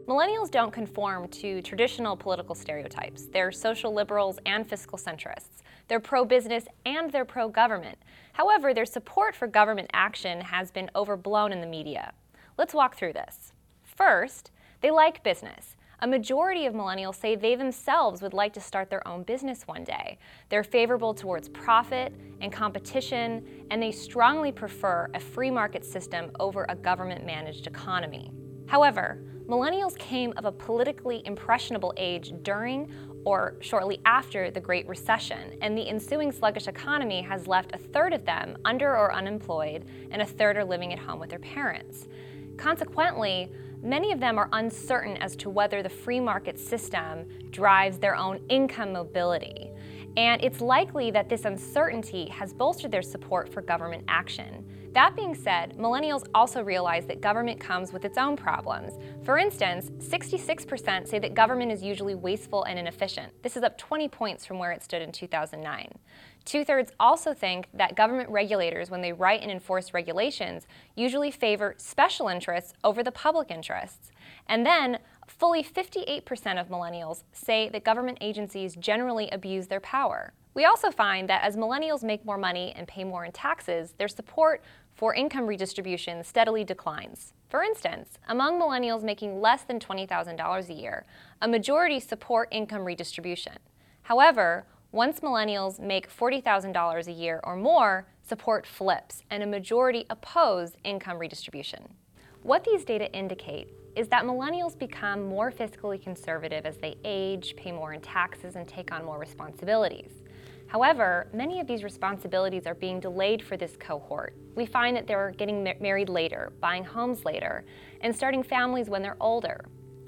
Millennials don't conform to traditional political stereotypes. They're social liberals and fiscal centrists. They're pro-business and they're pro-government. However, their support for government action has been overblown in the media. Let's walk through this. First, they like business. A majority of millennials say they themselves would like to start their own business one day. They're favorable towards profit and competition, and they strongly prefer a free market system over a government-managed economy. However, millennials came of a politically impressionable age during or shortly after the Great Recession, and the ensuing sluggish economy has left a third of them under or unemployed, and a third are living at home with their parents. Consequently, many of them are uncertain as to whether the free market system drives their own income mobility. And it's likely that this uncertainty has bolstered their support for government action. That being said, millennials also realize that government comes with its own problems. For instance, 66% say that government is usually wasteful and inefficient. This is up 20 points from where it stood in 2009. Two-thirds also think that government regulators, when they write and enforce regulations, usually favor special interests over the public interests. And then, fully 58% of millennials say that government agencies generally abuse their power. We also find that as millennials make more money and pay more in taxes, their support for income redistribution steadily declines. For instance, among millennials making less than $20,000 a year, a majority support income redistribution. However, once millennials make $40,000 a year or more, support flips, and a majority oppose income redistribution. What these data indicate is that millennials become more fiscally conservative as they age, pay more in taxes, and take on more responsibilities. However, many of these responsibilities are being delayed for this cohort. We find that they're getting married later, buying homes later, and starting families when they're older.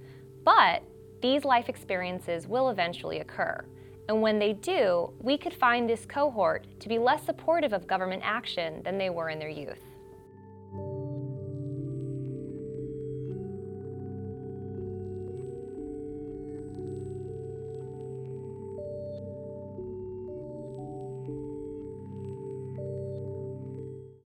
But these life experiences will eventually occur. And when they do, we could find this cohort to be less supportive of government action than they were in their youth.